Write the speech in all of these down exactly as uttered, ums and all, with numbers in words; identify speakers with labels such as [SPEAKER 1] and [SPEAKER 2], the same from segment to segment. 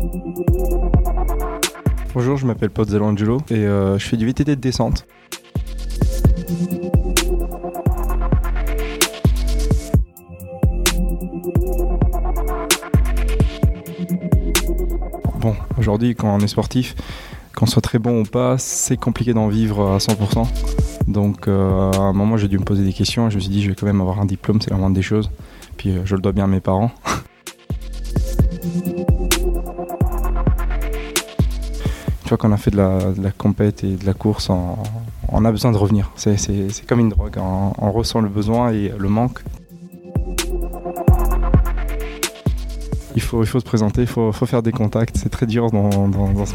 [SPEAKER 1] Bonjour, je m'appelle Pozzolo Angelo et euh, je fais du V T T de descente. Bon, aujourd'hui, quand on est sportif, qu'on soit très bon ou pas, c'est compliqué d'en vivre à cent pour cent. Donc euh, à un moment, j'ai dû me poser des questions et je me suis dit, je vais quand même avoir un diplôme, c'est la moindre des choses. Puis euh, je le dois bien à mes parents. Une fois qu'on a fait de la, de la compète et de la course, on, on a besoin de revenir. C'est, c'est, c'est comme une drogue, on, on ressent le besoin et le manque. Il faut, il faut se présenter, il faut, faut faire des contacts, c'est très dur dans, dans, dans...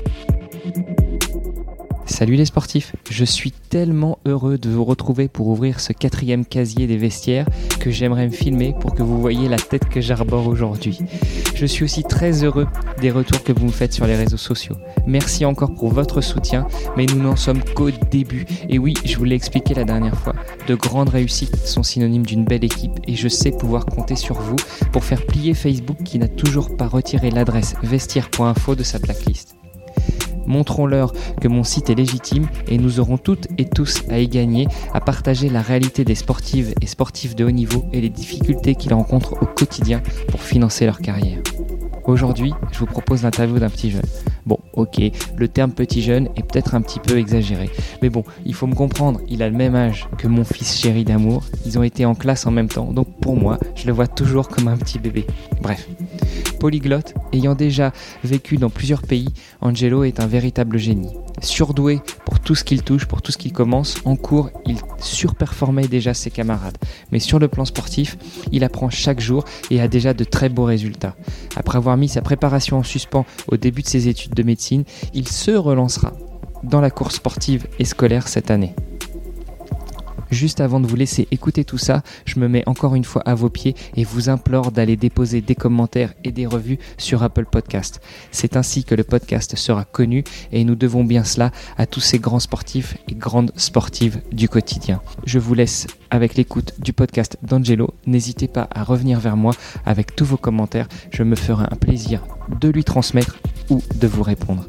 [SPEAKER 2] Salut les sportifs, je suis tellement heureux de vous retrouver pour ouvrir ce quatrième casier des vestiaires que j'aimerais me filmer pour que vous voyez la tête que j'arbore aujourd'hui. Je suis aussi très heureux des retours que vous me faites sur les réseaux sociaux. Merci encore pour votre soutien, mais nous n'en sommes qu'au début. Et oui, je vous l'ai expliqué la dernière fois, de grandes réussites sont synonymes d'une belle équipe et je sais pouvoir compter sur vous pour faire plier Facebook qui n'a toujours pas retiré l'adresse vestiaire point info de sa blacklist. Montrons-leur que mon site est légitime et nous aurons toutes et tous à y gagner, à partager la réalité des sportives et sportifs de haut niveau et les difficultés qu'ils rencontrent au quotidien pour financer leur carrière. Aujourd'hui, je vous propose l'interview d'un petit jeune. Bon, ok, le terme petit jeune est peut-être un petit peu exagéré. Mais bon, il faut me comprendre, il a le même âge que mon fils chéri d'amour. Ils ont été en classe en même temps, donc pour moi, je le vois toujours comme un petit bébé. Bref. Polyglotte, ayant déjà vécu dans plusieurs pays, Angelo est un véritable génie. Surdoué pour tout ce qu'il touche, pour tout ce qu'il commence, en cours, il surperformait déjà ses camarades. Mais sur le plan sportif, il apprend chaque jour et a déjà de très beaux résultats. Après avoir mis sa préparation en suspens au début de ses études de médecine, il se relancera dans la course sportive et scolaire cette année. Juste avant de vous laisser écouter tout ça, je me mets encore une fois à vos pieds et vous implore d'aller déposer des commentaires et des revues sur Apple Podcast. C'est ainsi que le podcast sera connu et nous devons bien cela à tous ces grands sportifs et grandes sportives du quotidien. Je vous laisse avec l'écoute du podcast d'Angelo. N'hésitez pas à revenir vers moi avec tous vos commentaires. Je me ferai un plaisir de lui transmettre ou de vous répondre.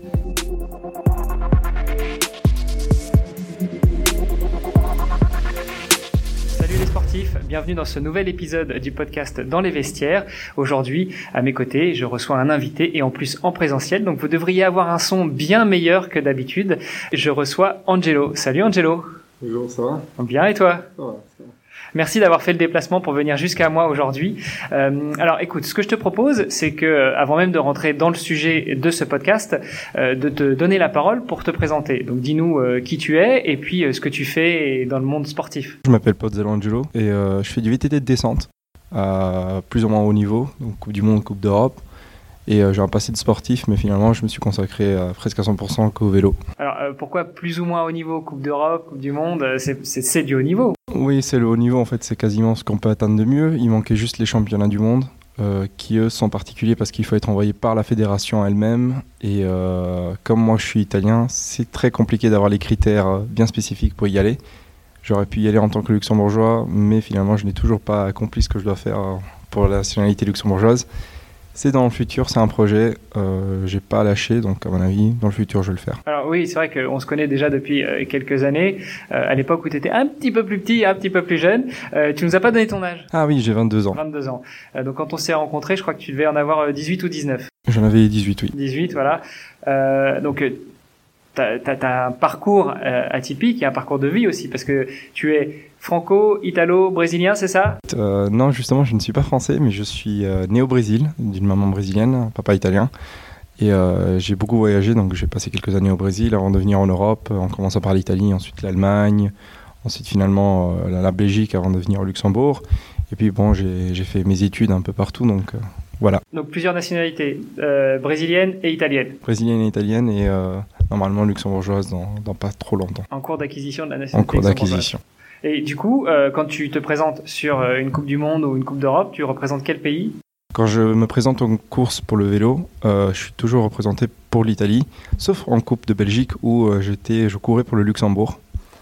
[SPEAKER 2] Bienvenue dans ce nouvel épisode du podcast Dans les vestiaires. Aujourd'hui, à mes côtés, je reçois un invité et en plus en présentiel, donc vous devriez avoir un son bien meilleur que d'habitude. Je reçois Angelo. Salut Angelo.
[SPEAKER 1] Bonjour, ça va ?
[SPEAKER 2] Bien et toi ?
[SPEAKER 1] Ça va, ça va.
[SPEAKER 2] Merci d'avoir fait le déplacement pour venir jusqu'à moi aujourd'hui. Euh, alors écoute, ce que je te propose, c'est que avant même de rentrer dans le sujet de ce podcast, euh, de te donner la parole pour te présenter. Donc dis-nous euh, qui tu es et puis euh, ce que tu fais dans le monde sportif.
[SPEAKER 1] Je m'appelle Pozzolo Angelo et euh, je fais du V T T de descente à plus ou moins haut niveau, donc Coupe du Monde, Coupe d'Europe. Et euh, j'ai un passé de sportif, mais finalement, je me suis consacré à presque à cent pour cent qu'au vélo.
[SPEAKER 2] Alors, euh, pourquoi plus ou moins haut niveau, Coupe d'Europe, Coupe du Monde, c'est, c'est, c'est du haut niveau?
[SPEAKER 1] Oui, c'est le haut niveau, en fait, c'est quasiment ce qu'on peut atteindre de mieux. Il manquait juste les championnats du monde, euh, qui eux sont particuliers parce qu'il faut être envoyé par la fédération elle-même. Et euh, comme moi, je suis italien, c'est très compliqué d'avoir les critères bien spécifiques pour y aller. J'aurais pu y aller en tant que luxembourgeois, mais finalement, je n'ai toujours pas accompli ce que je dois faire pour la nationalité luxembourgeoise. C'est dans le futur, c'est un projet, euh, j'ai pas lâché, donc à mon avis, dans le futur, je vais le faire.
[SPEAKER 2] Alors oui, c'est vrai qu'on se connaît déjà depuis euh, quelques années, euh, à l'époque où tu étais un petit peu plus petit, un petit peu plus jeune. Euh, tu nous as pas donné ton âge?
[SPEAKER 1] Ah oui, j'ai vingt-deux ans.
[SPEAKER 2] vingt-deux ans. Euh, donc quand on s'est rencontrés, je crois que tu devais en avoir dix-huit ou dix-neuf.
[SPEAKER 1] J'en avais dix-huit, oui.
[SPEAKER 2] dix-huit, voilà. Euh, donc t'as, t'as, t'as un parcours euh, atypique et un parcours de vie aussi, parce que tu es franco-italo-brésilien, c'est ça?
[SPEAKER 1] euh, Non, justement, je ne suis pas français, mais je suis euh, né au Brésil, d'une maman brésilienne, papa italien. Et euh, j'ai beaucoup voyagé, donc j'ai passé quelques années au Brésil avant de venir en Europe, en commençant par l'Italie, ensuite l'Allemagne, ensuite finalement euh, la Belgique avant de venir au Luxembourg. Et puis bon, j'ai, j'ai fait mes études un peu partout, donc euh, voilà.
[SPEAKER 2] Donc plusieurs nationalités, euh, brésilienne et italienne.
[SPEAKER 1] Brésilienne et italienne et euh, normalement luxembourgeoise dans, dans pas trop longtemps.
[SPEAKER 2] En cours d'acquisition de la nationalité.
[SPEAKER 1] En cours d'acquisition.
[SPEAKER 2] Et du coup, euh, quand tu te présentes sur euh, une Coupe du Monde ou une Coupe d'Europe, tu représentes quel pays?
[SPEAKER 1] Quand je me présente en course pour le vélo, euh, je suis toujours représenté pour l'Italie, sauf en Coupe de Belgique où euh, j'étais, je courais pour le Luxembourg.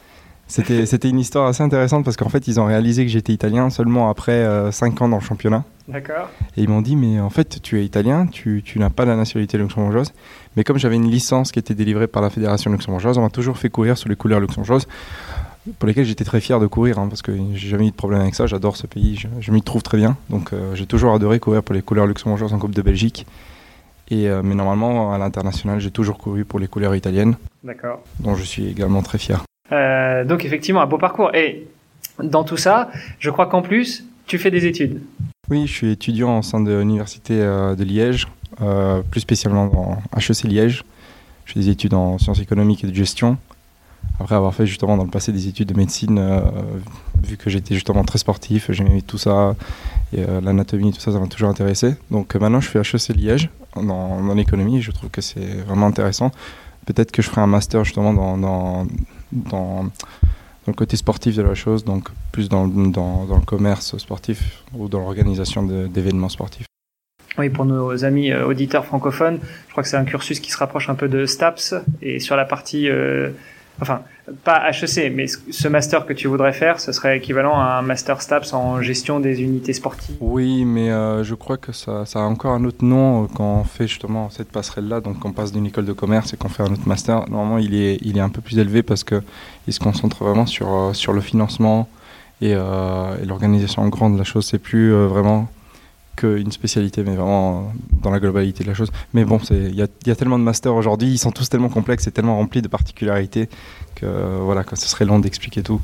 [SPEAKER 1] C'était, c'était une histoire assez intéressante parce qu'en fait, ils ont réalisé que j'étais italien seulement après euh, cinq ans dans le championnat.
[SPEAKER 3] D'accord.
[SPEAKER 1] Et ils m'ont dit, mais en fait, tu es italien, tu, tu n'as pas la nationalité luxembourgeoise. Mais comme j'avais une licence qui était délivrée par la fédération luxembourgeoise, on m'a toujours fait courir sous les couleurs luxembourgeoises, pour lesquelles j'étais très fier de courir, hein, parce que j'ai jamais eu de problème avec ça. J'adore ce pays, je, je m'y trouve très bien. Donc euh, j'ai toujours adoré courir pour les couleurs luxembourgeoises en Coupe de Belgique. Et, euh, mais normalement, à l'international, j'ai toujours couru pour les couleurs italiennes.
[SPEAKER 3] D'accord.
[SPEAKER 1] Dont je suis également très fier.
[SPEAKER 3] Euh, donc effectivement, un beau parcours. Et dans tout ça, je crois qu'en plus, tu fais des études.
[SPEAKER 1] Oui, je suis étudiant au sein de l'université euh, de Liège, euh, plus spécialement dans H E C Liège. Je fais des études en sciences économiques et de gestion. Après avoir fait justement dans le passé des études de médecine, euh, vu que j'étais justement très sportif, j'aimais tout ça, et euh, l'anatomie, tout ça, ça m'a toujours intéressé. Donc euh, maintenant, je fais H E C Liège dans, dans l'économie, et je trouve que c'est vraiment intéressant. Peut-être que je ferai un master justement dans, dans, dans, dans le côté sportif de la chose, donc plus dans, dans, dans le commerce sportif ou dans l'organisation de, d'événements sportifs.
[SPEAKER 3] Oui, pour nos amis euh, auditeurs francophones, je crois que c'est un cursus qui se rapproche un peu de STAPS, et sur la partie... Euh, Enfin, pas H E C, mais ce master que tu voudrais faire, ce serait équivalent à un master STAPS en gestion des unités sportives.
[SPEAKER 1] Oui, mais euh, je crois que ça, ça a encore un autre nom quand on fait justement cette passerelle-là. Donc, on passe d'une école de commerce et qu'on fait un autre master. Normalement, il est, il est un peu plus élevé parce qu'il se concentre vraiment sur, euh, sur le financement et, euh, et l'organisation grande de la chose. C'est plus euh, vraiment qu'une spécialité, mais vraiment dans la globalité de la chose. Mais bon, il y a, y a tellement de masters aujourd'hui, ils sont tous tellement complexes et tellement remplis de particularités que euh, voilà, que ce serait long d'expliquer tout.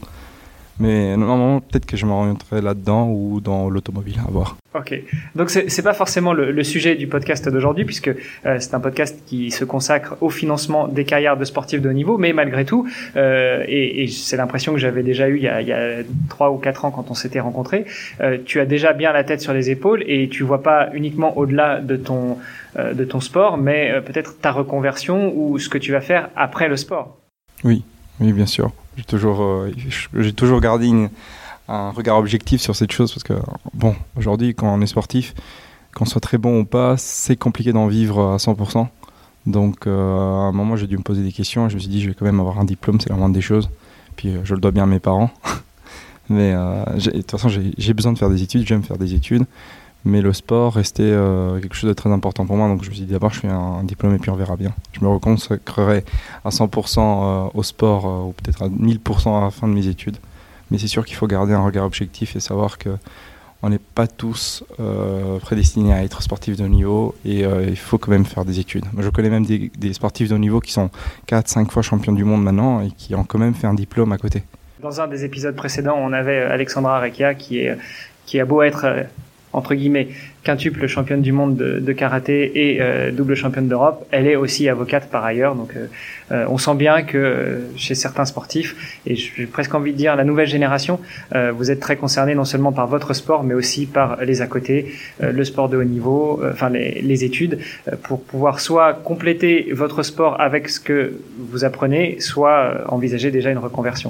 [SPEAKER 1] Mais normalement, peut-être que je m'orienterai là-dedans ou dans l'automobile, à voir.
[SPEAKER 3] Ok, donc c'est, c'est pas forcément le, le sujet du podcast d'aujourd'hui, puisque euh, c'est un podcast qui se consacre au financement des carrières de sportifs de haut niveau, mais malgré tout, euh, et, et c'est l'impression que j'avais déjà eue il y a, il y a trois ou quatre ans quand on s'était rencontrés, euh, tu as déjà bien la tête sur les épaules et tu vois pas uniquement au-delà de ton, euh, de ton sport, mais euh, peut-être ta reconversion ou ce que tu vas faire après le sport.
[SPEAKER 1] Oui, oui, bien sûr. J'ai toujours, euh, j'ai toujours gardé une, un regard objectif sur cette chose parce que, bon, aujourd'hui, quand on est sportif, qu'on soit très bon ou pas, c'est compliqué d'en vivre à cent pour cent. Donc, euh, à un moment, j'ai dû me poser des questions et je me suis dit, je vais quand même avoir un diplôme, c'est la moindre des choses. Puis, euh, je le dois bien à mes parents. Mais, euh, j'ai, de toute façon, j'ai, j'ai besoin de faire des études, j'aime faire des études. Mais le sport restait euh, quelque chose de très important pour moi. Donc je me suis dit d'abord je fais un, un diplôme et puis on verra bien. Je me reconsacrerai à cent pour cent euh, au sport euh, ou peut-être à mille pour cent à la fin de mes études. Mais c'est sûr qu'il faut garder un regard objectif et savoir qu'on n'est pas tous euh, prédestinés à être sportifs de haut niveau et euh, il faut quand même faire des études. Moi, je connais même des, des sportifs de haut niveau qui sont quatre cinq fois champions du monde maintenant et qui ont quand même fait un diplôme à côté.
[SPEAKER 3] Dans un des épisodes précédents, on avait Alexandra Recchia qui, est, qui a beau être... Euh, entre guillemets, quintuple championne du monde de, de karaté et euh, double championne d'Europe. Elle est aussi avocate par ailleurs. Donc, euh, euh, on sent bien que euh, chez certains sportifs, et j'ai presque envie de dire la nouvelle génération, euh, vous êtes très concernés non seulement par votre sport, mais aussi par les à côté, euh, le sport de haut niveau, euh, enfin les, les études, euh, pour pouvoir soit compléter votre sport avec ce que vous apprenez, soit euh, envisager déjà une reconversion.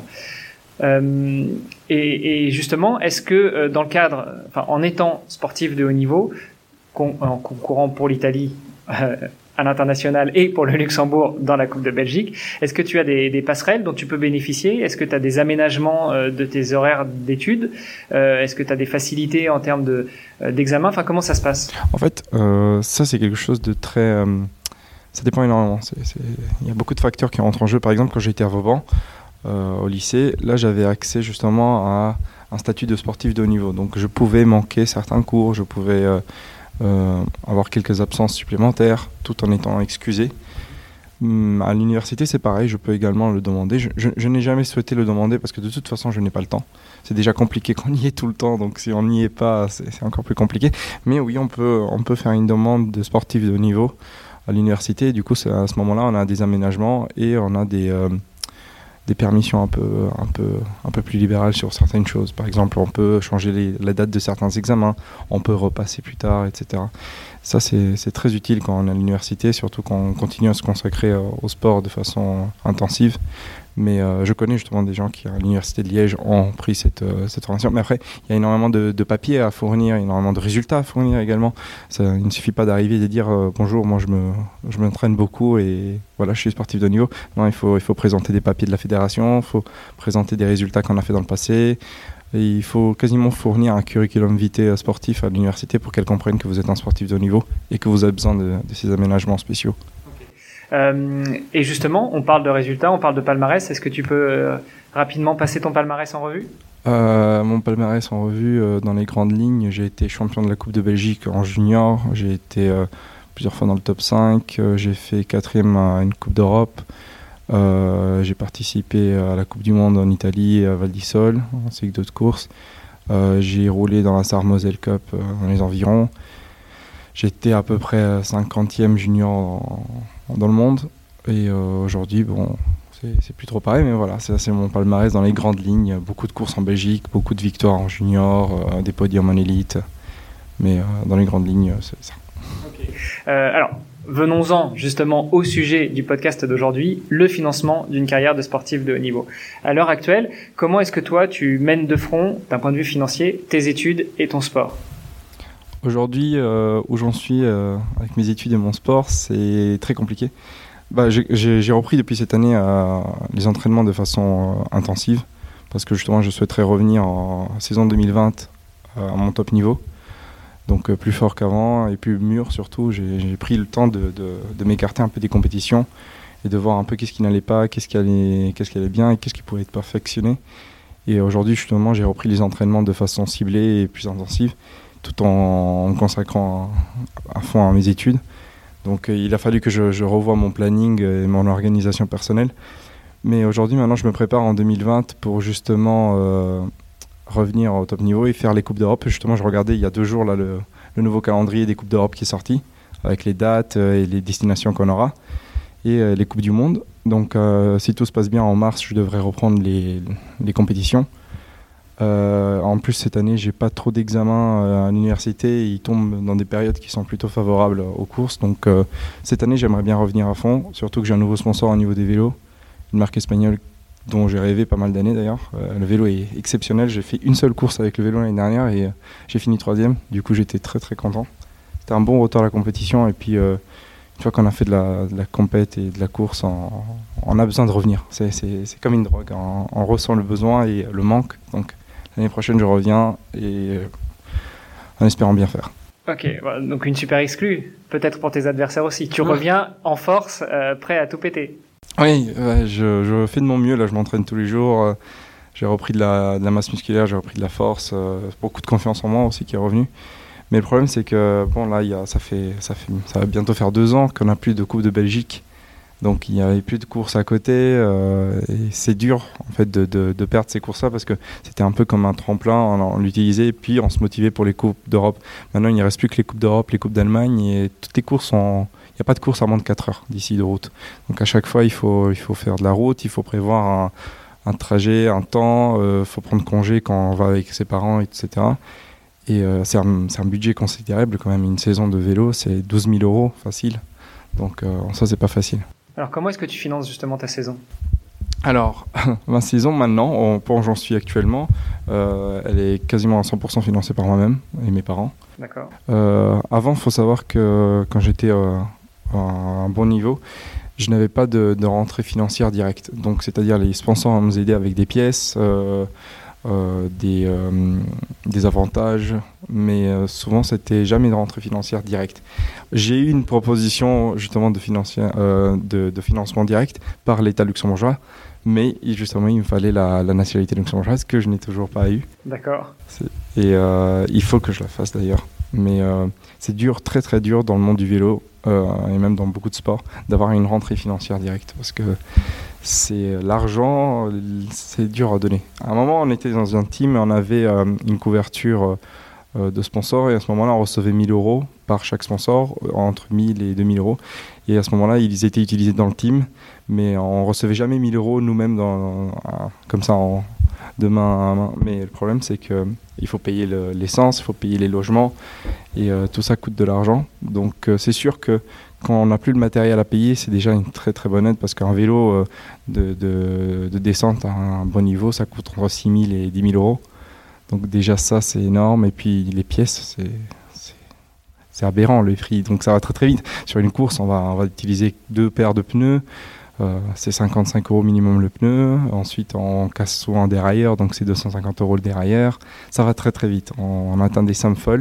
[SPEAKER 3] Euh, et, et justement, est-ce que euh, dans le cadre, enfin, en étant sportif de haut niveau, con, en concourant pour l'Italie euh, à l'international et pour le Luxembourg dans la Coupe de Belgique, est-ce que tu as des, des passerelles dont tu peux bénéficier ? Est-ce que tu as des aménagements euh, de tes horaires d'études ? euh, Est-ce que tu as des facilités en termes de, euh, d'examen ? Enfin, comment ça se passe ?
[SPEAKER 1] En fait, euh, ça c'est quelque chose de très... Euh, ça dépend énormément. C'est, c'est... Il y a beaucoup de facteurs qui rentrent en jeu. Par exemple, quand j'étais à Vauban, Euh, au lycée, là j'avais accès justement à un statut de sportif de haut niveau, donc je pouvais manquer certains cours, je pouvais euh, euh, avoir quelques absences supplémentaires tout en étant excusé. Hum, à l'université c'est pareil, je peux également le demander, je, je, je n'ai jamais souhaité le demander parce que de toute façon je n'ai pas le temps, c'est déjà compliqué quand on y est tout le temps, donc si on n'y est pas c'est, c'est encore plus compliqué, mais oui on peut, on peut faire une demande de sportif de haut niveau à l'université, du coup c'est à ce moment-là on a des aménagements et on a des... Euh, des permissions un peu, un, peu, un peu plus libérales sur certaines choses. Par exemple, on peut changer les, la date de certains examens, on peut repasser plus tard, et cetera. Ça, c'est, c'est très utile quand on est à l'université, surtout quand on continue à se consacrer au sport de façon intensive. Mais euh, je connais justement des gens qui, à l'Université de Liège, ont pris cette, euh, cette formation. Mais après, il y a énormément de, de papiers à fournir, énormément de résultats à fournir également. Ça, il ne suffit pas d'arriver et de dire euh, « Bonjour, moi je, me, je m'entraîne beaucoup et voilà, je suis sportif de haut niveau ». Non, il faut, il faut présenter des papiers de la fédération, il faut présenter des résultats qu'on a fait dans le passé. Et il faut quasiment fournir un curriculum vitae sportif à l'université pour qu'elle comprenne que vous êtes un sportif de haut niveau et que vous avez besoin de, de ces aménagements spéciaux.
[SPEAKER 3] Euh, et justement, on parle de résultats, on parle de palmarès. Est-ce que tu peux euh, rapidement passer ton palmarès en revue ?
[SPEAKER 1] euh, Mon palmarès en revue, euh, dans les grandes lignes, j'ai été champion de la Coupe de Belgique en junior. J'ai été euh, plusieurs fois dans le top cinq. Euh, j'ai fait quatrième à une Coupe d'Europe. Euh, j'ai participé à la Coupe du Monde en Italie et à Val d'Isole, ainsi que d'autres courses. Euh, j'ai roulé dans la Sarre-Moselle Cup euh, dans les environs. J'étais à peu près cinquantième junior en, dans le monde. Et euh, aujourd'hui, bon, c'est, c'est plus trop pareil, mais voilà, c'est, c'est mon palmarès dans les grandes lignes. Beaucoup de courses en Belgique, beaucoup de victoires en junior, euh, des podiums en élite. Mais euh, dans les grandes lignes, c'est ça.
[SPEAKER 3] Okay. Euh, alors, venons-en justement au sujet du podcast d'aujourd'hui, le financement d'une carrière de sportif de haut niveau. À l'heure actuelle, comment est-ce que toi, tu mènes de front, d'un point de vue financier, tes études et ton sport ?
[SPEAKER 1] Aujourd'hui, euh, où j'en suis euh, avec mes études et mon sport, c'est très compliqué. Bah, j'ai, j'ai, j'ai repris depuis cette année euh, les entraînements de façon euh, intensive, parce que justement, je souhaiterais revenir en saison deux mille vingt euh, à mon top niveau. Donc euh, plus fort qu'avant et plus mûr surtout. J'ai, j'ai pris le temps de, de, de m'écarter un peu des compétitions et de voir un peu qu'est-ce qui n'allait pas, qu'est-ce qui allait, qu'est-ce qui allait bien et qu'est-ce qui pourrait être perfectionné. Et aujourd'hui, justement, j'ai repris les entraînements de façon ciblée et plus intensive, tout en me consacrant à, à fond à mes études. Donc euh, il a fallu que je, je revoie mon planning et mon organisation personnelle. Mais aujourd'hui, maintenant, je me prépare en deux mille vingt pour justement euh, revenir au top niveau et faire les Coupes d'Europe. Justement, je regardais il y a deux jours là, le, le nouveau calendrier des Coupes d'Europe qui est sorti, avec les dates et les destinations qu'on aura, et euh, les Coupes du Monde. Donc euh, si tout se passe bien, en mars, je devrais reprendre les, les compétitions. Euh, en plus, cette année, j'ai pas trop d'examens euh, à l'université. Ils tombent dans des périodes qui sont plutôt favorables aux courses. Donc euh, cette année, j'aimerais bien revenir à fond, surtout que j'ai un nouveau sponsor au niveau des vélos, une marque espagnole dont j'ai rêvé pas mal d'années d'ailleurs. Euh, le vélo est exceptionnel. J'ai fait une seule course avec le vélo l'année dernière et euh, j'ai fini troisième. Du coup, j'étais très très content. C'était un bon retour à la compétition. Et puis, euh, une fois qu'on a fait de la, de la compète et de la course, on, on a besoin de revenir. C'est, c'est, c'est comme une drogue. On, on ressent le besoin et le manque. Donc, l'année prochaine, je reviens et euh, en espérant bien faire.
[SPEAKER 3] Ok, donc une super exclue, peut-être pour tes adversaires aussi. Tu reviens en force, euh, prêt à tout péter.
[SPEAKER 1] Oui, ouais, je, je fais de mon mieux. Là, je m'entraîne tous les jours. Euh, j'ai repris de la, de la masse musculaire, j'ai repris de la force, euh, beaucoup de confiance en moi aussi qui est revenu. Mais le problème, c'est que bon, là, y a, ça fait, ça fait, ça va bientôt faire deux ans qu'on n'a plus de Coupe de Belgique. Donc il n'y avait plus de courses à côté euh, et c'est dur en fait de, de, de perdre ces courses-là parce que c'était un peu comme un tremplin, on, on l'utilisait et puis on se motivait pour les Coupes d'Europe. Maintenant il ne reste plus que les Coupes d'Europe, les Coupes d'Allemagne et toutes les courses sont... Il n'y a pas de course à moins de quatre heures d'ici de route. Donc à chaque fois il faut, il faut faire de la route, il faut prévoir un, un trajet, un temps, il euh, faut prendre congé quand on va avec ses parents, et cetera. Et euh, c'est, un, c'est un budget considérable quand même, une saison de vélo c'est douze mille euros facile. Donc euh, ça c'est pas facile.
[SPEAKER 3] Alors, comment est-ce que tu finances justement ta saison ?
[SPEAKER 1] Alors, ma saison maintenant, au point où j'en suis actuellement, euh, elle est quasiment à cent pour cent financée par moi-même et mes parents.
[SPEAKER 3] D'accord.
[SPEAKER 1] Euh, avant, il faut savoir que quand j'étais euh, à un bon niveau, je n'avais pas de, de rentrée financière directe. Donc, c'est-à-dire les sponsors nous aidaient avec des pièces, euh, euh, des, euh, des avantages, mais euh, souvent, c'était jamais de rentrée financière directe. J'ai eu une proposition justement de, euh, de, de financement direct par l'État luxembourgeois, mais justement il me fallait la, la nationalité luxembourgeoise que je n'ai toujours pas eue.
[SPEAKER 3] D'accord.
[SPEAKER 1] C'est, et euh, il faut que je la fasse d'ailleurs. Mais euh, c'est dur, très très dur dans le monde du vélo euh, et même dans beaucoup de sports d'avoir une rentrée financière directe parce que c'est l'argent, c'est dur à donner. À un moment on était dans un team et on avait euh, une couverture euh, de sponsors et à ce moment-là on recevait mille euros par chaque sponsor, entre mille et deux mille euros. Et à ce moment-là, ils étaient utilisés dans le team, mais on ne recevait jamais mille euros nous-mêmes dans, comme ça en, de main à main. Mais le problème, c'est qu'il faut payer le, l'essence, il faut payer les logements, et euh, tout ça coûte de l'argent. Donc euh, c'est sûr que quand on n'a plus le matériel à payer, c'est déjà une très très bonne aide, parce qu'un vélo euh, de, de, de descente à un bon niveau, ça coûte entre six mille et dix mille euros. Donc déjà ça, c'est énorme. Et puis les pièces, c'est... C'est aberrant le prix, donc ça va très très vite. Sur une course, on va, on va utiliser deux paires de pneus, euh, c'est cinquante-cinq euros minimum le pneu. Ensuite, on casse souvent un dérailleur, donc c'est deux cent cinquante euros le dérailleur. Ça va très très vite, on, on atteint des sommes folles.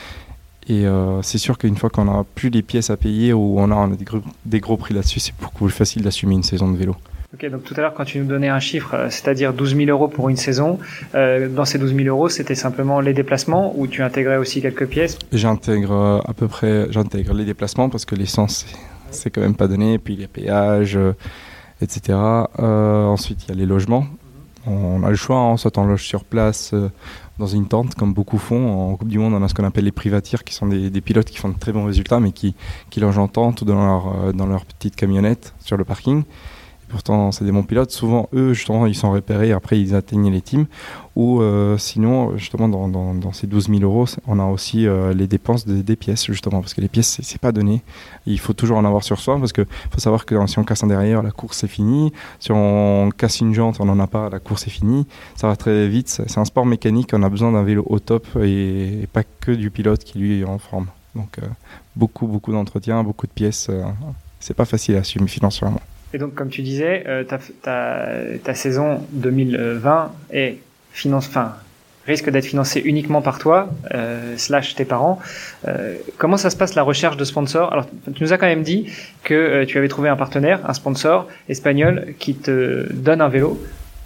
[SPEAKER 1] Et euh, c'est sûr qu'une fois qu'on n'a plus les pièces à payer ou on a, on a des, gros, des gros prix là-dessus, c'est beaucoup plus facile d'assumer une saison de vélo.
[SPEAKER 3] Ok, donc tout à l'heure, quand tu nous donnais un chiffre, c'est-à-dire douze mille euros pour une saison, euh, dans ces douze mille euros, c'était simplement les déplacements ou tu intégrais aussi quelques pièces?
[SPEAKER 1] J'intègre à peu près, j'intègre les déplacements parce que l'essence, c'est, c'est quand même pas donné, puis les péages, euh, et cetera. Euh, ensuite, il y a les logements. On a le choix, hein, soit on loge sur place euh, dans une tente, comme beaucoup font. En Coupe du Monde, on a ce qu'on appelle les privatiers, qui sont des, des pilotes qui font de très bons résultats, mais qui, qui logent en tente ou dans leur, euh, dans leur petite camionnette sur le parking. Pourtant, c'est des bons pilotes. Souvent, eux, justement, ils sont repérés. Après, ils atteignent les teams. Ou euh, sinon, justement, dans, dans, dans ces douze mille euros, on a aussi euh, les dépenses de, des pièces, justement. Parce que les pièces, c'est, c'est pas donné. Il faut toujours en avoir sur soi. Parce qu'il faut savoir que si on casse un derrière, la course, c'est fini. Si on casse une jante, on n'en a pas, la course est finie. Ça va très vite. C'est un sport mécanique. On a besoin d'un vélo au top et, et pas que du pilote qui, lui, est en forme. Donc, euh, beaucoup, beaucoup d'entretien, beaucoup de pièces. Euh, c'est pas facile à assumer financièrement.
[SPEAKER 3] Et donc, comme tu disais, euh, ta, ta, ta saison deux mille vingt est finance, enfin, risque d'être financée uniquement par toi, euh, slash tes parents. Euh, comment ça se passe la recherche de sponsors? Alors, tu nous as quand même dit que euh, tu avais trouvé un partenaire, un sponsor espagnol qui te donne un vélo.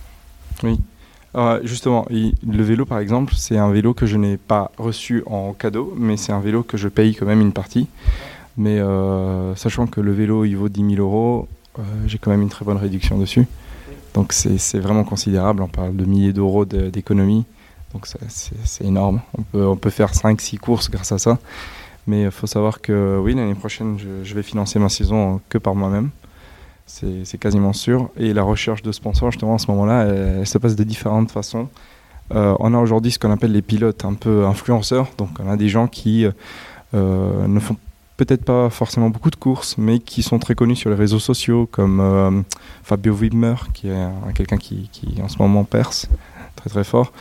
[SPEAKER 1] Oui. Euh, justement, le vélo, par exemple, c'est un vélo que je n'ai pas reçu en cadeau, mais c'est un vélo que je paye quand même une partie. Mais euh, sachant que le vélo, il vaut dix mille euros, Euh, j'ai quand même une très bonne réduction dessus. Donc c'est, c'est vraiment considérable, on parle de milliers d'euros de, d'économie, donc c'est, c'est, c'est énorme. On peut, on peut faire cinq six courses grâce à ça. Mais il faut savoir que oui, l'année prochaine, je, je vais financer ma saison que par moi-même. C'est, c'est quasiment sûr. Et la recherche de sponsors, justement, à ce moment-là, elle, elle se passe de différentes façons. Euh, on a aujourd'hui ce qu'on appelle les pilotes un peu influenceurs. Donc on a des gens qui euh, ne font peut-être pas forcément beaucoup de courses, mais qui sont très connus sur les réseaux sociaux, comme euh, Fabio Wibmer, qui est un, quelqu'un qui, qui en ce moment perce très très fort.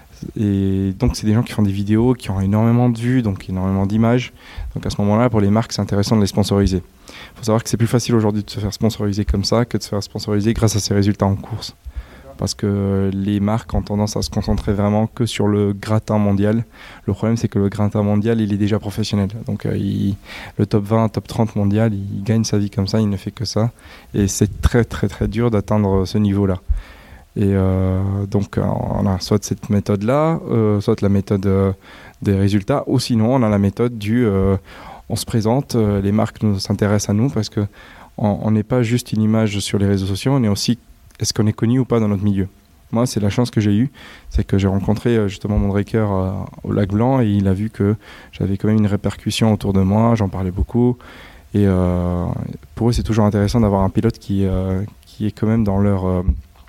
[SPEAKER 1] Et donc c'est des gens qui font des vidéos, qui ont énormément de vues, donc énormément d'images. Donc à ce moment-là, pour les marques, c'est intéressant de les sponsoriser. Il faut savoir que c'est plus facile aujourd'hui de se faire sponsoriser comme ça que de se faire sponsoriser grâce à ses résultats en course. Parce que les marques ont tendance à se concentrer vraiment que sur le gratin mondial. Le problème, c'est que le gratin mondial, il est déjà professionnel. Donc euh, il, le top vingt, top trente mondial, il gagne sa vie comme ça, il ne fait que ça. Et c'est très très très dur d'atteindre ce niveau-là. Et euh, donc on a soit cette méthode-là, euh, soit la méthode euh, des résultats, ou sinon on a la méthode du euh, on se présente, euh, les marques nous s'intéressent à nous parce que on n'est pas juste une image sur les réseaux sociaux, on est aussi est-ce qu'on est connu ou pas dans notre milieu. Moi, c'est la chance que j'ai eue, c'est que j'ai rencontré justement Mondraker euh, au Lac Blanc et il a vu que j'avais quand même une répercussion autour de moi, j'en parlais beaucoup. Et euh, pour eux, c'est toujours intéressant d'avoir un pilote qui, euh, qui est quand même dans leur... Euh,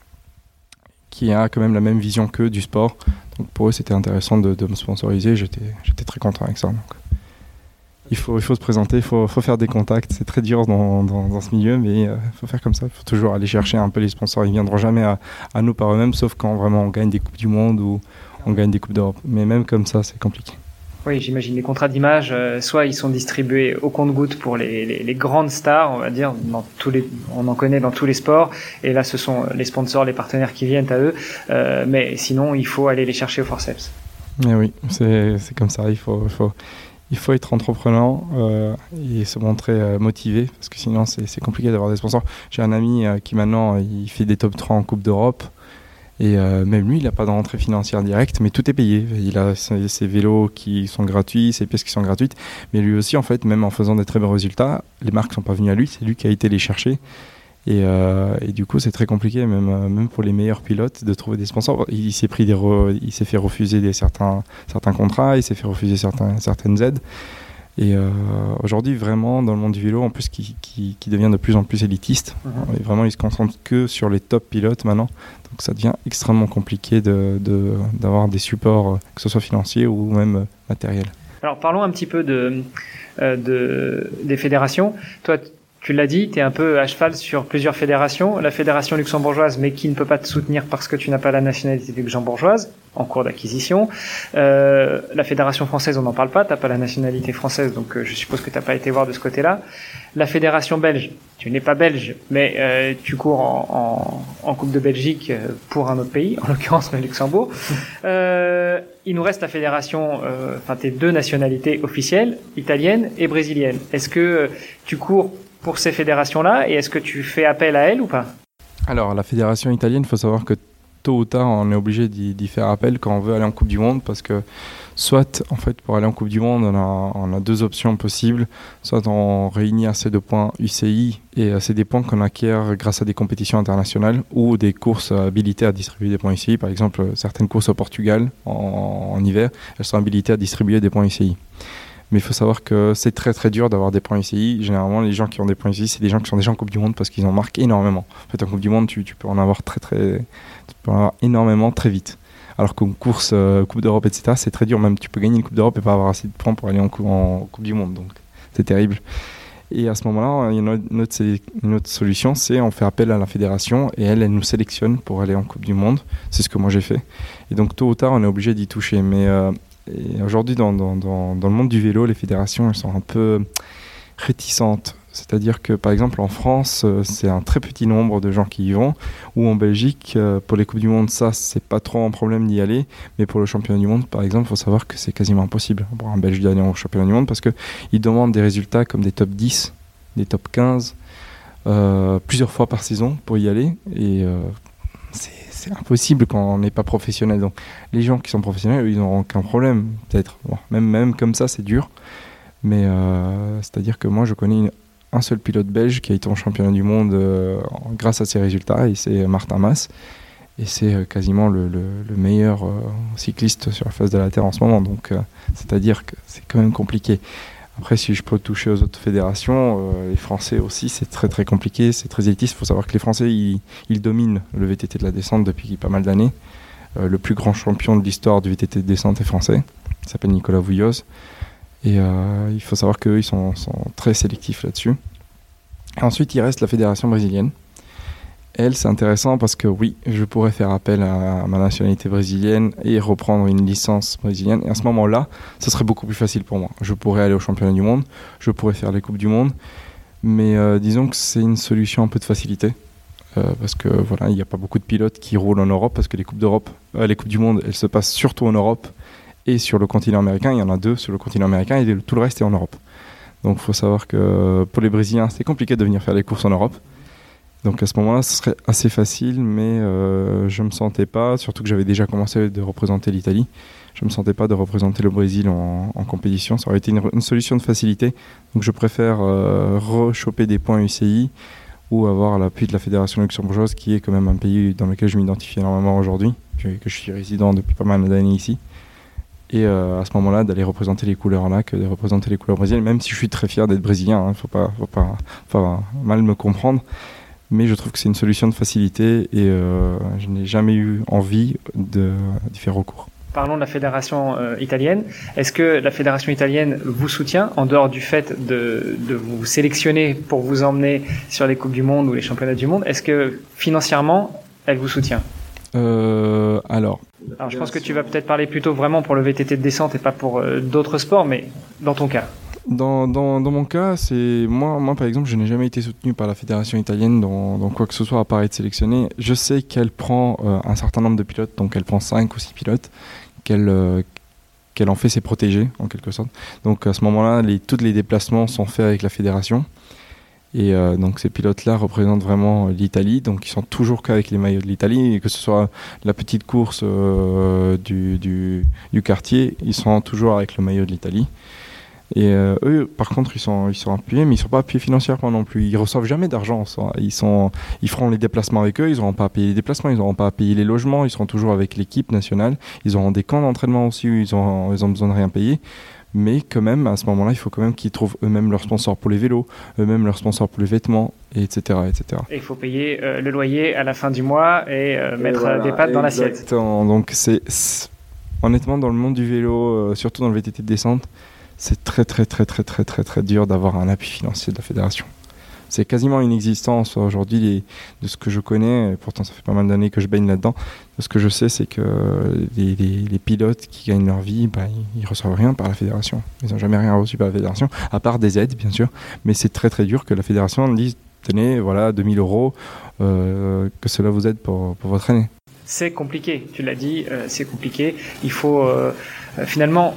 [SPEAKER 1] qui a quand même la même vision qu'eux du sport. Donc pour eux, c'était intéressant de, de me sponsoriser, j'étais, j'étais très content avec ça. Donc. Il faut, il faut se présenter, il faut, faut faire des contacts. C'est très dur dans, dans, dans ce milieu, mais il euh, faut faire comme ça. Il faut toujours aller chercher un peu les sponsors. Ils ne viendront jamais à, à nous par eux-mêmes, sauf quand vraiment on gagne des Coupes du Monde ou on gagne des Coupes d'Europe. Mais même comme ça, c'est compliqué.
[SPEAKER 3] Oui, j'imagine. Les contrats d'image, euh, soit ils sont distribués au compte-gouttes pour les, les, les grandes stars, on va dire, dans tous les, on en connaît dans tous les sports. Et là, ce sont les sponsors, les partenaires qui viennent à eux. Euh, mais sinon, il faut aller les chercher au forceps.
[SPEAKER 1] Mais oui, c'est, c'est comme ça. Il faut... Il faut... Il faut être entreprenant euh, et se montrer euh, motivé parce que sinon c'est, c'est compliqué d'avoir des sponsors. J'ai un ami euh, qui maintenant il fait des top trois en Coupe d'Europe et euh, même lui il n'a pas de rentrée financière directe mais tout est payé. Il a ses, ses vélos qui sont gratuits, ses pièces qui sont gratuites mais lui aussi en fait même en faisant des très bons résultats les marques ne sont pas venues à lui, c'est lui qui a été les chercher. Et, euh, et du coup, c'est très compliqué, même, euh, même pour les meilleurs pilotes, de trouver des sponsors. Il, il s'est pris des, re, il s'est fait refuser des certains, certains contrats, il s'est fait refuser certains, certaines aides. Et euh, aujourd'hui, vraiment, dans le monde du vélo, en plus, qui, qui, qui devient de plus en plus élitiste, mmh. et vraiment, ils se concentrent que sur les top pilotes maintenant. Donc, ça devient extrêmement compliqué de, de, d'avoir des supports, que ce soit financiers ou même matériels.
[SPEAKER 3] Alors, parlons un petit peu de, euh, de, des fédérations. Toi, tu l'as dit, tu es un peu à cheval sur plusieurs fédérations. La fédération luxembourgeoise, mais qui ne peut pas te soutenir parce que tu n'as pas la nationalité luxembourgeoise, en cours d'acquisition. Euh, la fédération française, on n'en parle pas, tu n'as pas la nationalité française, donc euh, je suppose que tu n'as pas été voir de ce côté-là. La fédération belge, tu n'es pas belge, mais euh, tu cours en, en, en Coupe de Belgique pour un autre pays, en l'occurrence le Luxembourg. Euh, il nous reste la fédération, enfin euh, tes deux nationalités officielles, italienne et brésilienne. Est-ce que euh, tu cours pour ces fédérations-là, et est-ce que tu fais appel à elles ou pas?
[SPEAKER 1] Alors, la fédération italienne, il faut savoir que tôt ou tard, on est obligé d'y, d'y faire appel quand on veut aller en Coupe du Monde, parce que soit, en fait, pour aller en Coupe du Monde, on a, on a deux options possibles. Soit on réunit assez de points U C I et assez des points qu'on acquiert grâce à des compétitions internationales ou des courses habilitées à distribuer des points U C I. Par exemple, certaines courses au Portugal en, en hiver, elles sont habilitées à distribuer des points U C I. Mais il faut savoir que c'est très très dur d'avoir des points U C I. Généralement, les gens qui ont des points U C I, c'est des gens qui sont déjà en Coupe du Monde parce qu'ils en marquent énormément. En fait, en Coupe du Monde, tu, tu peux en avoir très très, tu peux en avoir énormément très vite. Alors qu'une course, euh, Coupe d'Europe, et cetera, c'est très dur. Même tu peux gagner une Coupe d'Europe et pas avoir assez de points pour aller en, cou- en Coupe du Monde. Donc, c'est terrible. Et à ce moment-là, il y a une autre, une autre solution, c'est on fait appel à la fédération et elle, elle nous sélectionne pour aller en Coupe du Monde. C'est ce que moi j'ai fait. Et donc, tôt ou tard, on est obligé d'y toucher. Mais euh, et aujourd'hui, dans, dans, dans, dans le monde du vélo, les fédérations, elles sont un peu réticentes. C'est-à-dire que, par exemple, en France, c'est un très petit nombre de gens qui y vont. Ou en Belgique, pour les Coupes du Monde, ça, c'est pas trop un problème d'y aller. Mais pour le championnat du monde, par exemple, il faut savoir que c'est quasiment impossible pour un Belge d'aller au championnat du monde parce qu'ils demandent des résultats comme des top dix, des top quinze, euh, plusieurs fois par saison pour y aller. Et euh, c'est, c'est impossible quand on n'est pas professionnel. Donc, les gens qui sont professionnels, eux, ils n'auront aucun problème, peut-être. Bon, même, même comme ça, c'est dur. Mais euh, c'est-à-dire que moi, je connais une un seul pilote belge qui a été en championnat du monde euh, grâce à ses résultats, et c'est Martin Mas, et c'est euh, quasiment le, le, le meilleur euh, cycliste sur la face de la Terre en ce moment, donc euh, c'est-à-dire que c'est quand même compliqué. Après, si je peux toucher aux autres fédérations, euh, les Français aussi, c'est très très compliqué, c'est très élitiste. Il faut savoir que les Français, ils, ils dominent le V T T de la descente depuis pas mal d'années. Euh, le plus grand champion de l'histoire du V T T de descente est français, il s'appelle Nicolas Vouilloz. Et euh, il faut savoir qu'eux, ils sont, sont très sélectifs là-dessus. Et ensuite, il reste la fédération brésilienne. Elle, c'est intéressant parce que oui, je pourrais faire appel à ma nationalité brésilienne et reprendre une licence brésilienne. Et à ce moment-là, ce serait beaucoup plus facile pour moi. Je pourrais aller au championnat du monde, je pourrais faire les Coupes du Monde. Mais euh, disons que c'est une solution un peu de facilité. Euh, parce que voilà, il n'y a pas beaucoup de pilotes qui roulent en Europe parce que les Coupes d'Europe, euh, les Coupes du Monde, elles se passent surtout en Europe. Et sur le continent américain, il y en a deux sur le continent américain et tout le reste est en Europe. Donc il faut savoir que pour les Brésiliens, c'est compliqué de venir faire les courses en Europe. Donc à ce moment-là, ce serait assez facile, mais euh, je ne me sentais pas, surtout que j'avais déjà commencé de représenter l'Italie, je ne me sentais pas de représenter le Brésil en, en compétition. Ça aurait été une, une solution de facilité. Donc je préfère euh, rechoper des points U C I ou avoir l'appui de la Fédération luxembourgeoise, qui est quand même un pays dans lequel je m'identifie énormément aujourd'hui, que, que je suis résident depuis pas mal d'années ici. Et euh, à ce moment-là, d'aller représenter les couleurs là, que de représenter les couleurs brésiliennes, même si je suis très fier d'être brésilien, il hein, ne faut pas, faut pas, faut pas mal me comprendre. Mais je trouve que c'est une solution de facilité et euh, je n'ai jamais eu envie de, d'y faire recours.
[SPEAKER 3] Parlons de la fédération euh, italienne. Est-ce que la fédération italienne vous soutient, en dehors du fait de, de vous sélectionner pour vous emmener sur les Coupes du Monde ou les Championnats du Monde? Est-ce que financièrement, elle vous soutient?
[SPEAKER 1] euh, Alors...
[SPEAKER 3] Alors, je pense que tu vas peut-être parler plutôt vraiment pour le V T T de descente et pas pour euh, d'autres sports, mais dans ton cas.
[SPEAKER 1] Dans, dans, dans mon cas, c'est moi, moi, par exemple, je n'ai jamais été soutenu par la fédération italienne dans, dans quoi que ce soit à part être sélectionné. Je sais qu'elle prend euh, un certain nombre de pilotes, donc elle prend cinq ou six pilotes, qu'elle, euh, qu'elle en fait ses protégés, en quelque sorte. Donc à ce moment-là, les, tous les déplacements sont faits avec la fédération. Et euh, donc ces pilotes-là représentent vraiment l'Italie, donc ils sont toujours qu'avec les maillots de l'Italie, et que ce soit la petite course euh, du, du, du quartier, ils sont toujours avec le maillot de l'Italie. Et euh, eux, par contre, ils sont, ils sont appuyés, mais ils ne sont pas appuyés financièrement non plus. Ils ne reçoivent jamais d'argent. Ils, sont, ils feront les déplacements avec eux, ils n'auront pas à payer les déplacements, ils n'auront pas à payer les logements, ils seront toujours avec l'équipe nationale. Ils auront des camps d'entraînement aussi où ils n'ont ils ont besoin de rien payer. Mais quand même, à ce moment-là, il faut quand même qu'ils trouvent eux-mêmes leurs sponsors pour les vélos, eux-mêmes leurs sponsors pour les vêtements, et cetera, et cetera.
[SPEAKER 3] Et il faut payer euh, le loyer à la fin du mois et, euh, et mettre voilà, des pattes dans l'assiette.
[SPEAKER 1] Donc c'est, c'est honnêtement dans le monde du vélo, euh, surtout dans le V T T de descente, c'est très très très très très très très dur d'avoir un appui financier de la fédération. C'est quasiment inexistant aujourd'hui les, de ce que je connais, et pourtant ça fait pas mal d'années que je baigne là-dedans. De ce que je sais, c'est que les, les, les pilotes qui gagnent leur vie, bah, ils ne reçoivent rien par la fédération. Ils n'ont jamais rien reçu par la fédération, à part des aides bien sûr, mais c'est très très dur que la fédération dise tenez, voilà, deux mille euros, euh, que cela vous aide pour, pour votre année.
[SPEAKER 3] C'est compliqué, tu l'as dit, euh, c'est compliqué. Il faut euh, euh, finalement...